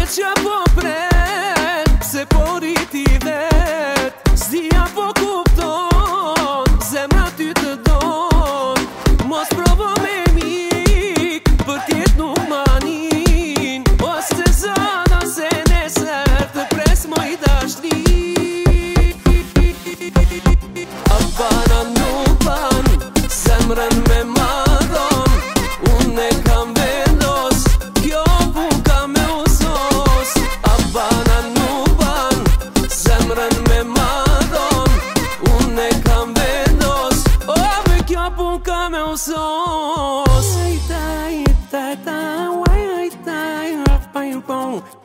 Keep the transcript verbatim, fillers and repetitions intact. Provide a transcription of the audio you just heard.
veç qa po pret, se poriti vet, s'dia po kupton, zemra ty të don. Mos provo me mik, për tjet nuk manin, os se zana se neser të pres moj dashni. A bana nuk ban, zemrën me madhon, unë e kam vendos, kjo pun ka me usos. A bana nuk ban, zemrën me madhon, unë e kam vendos, o me kjo pun ka me usos. Ai tai, tai, tai, ai tai, raf pa im pon.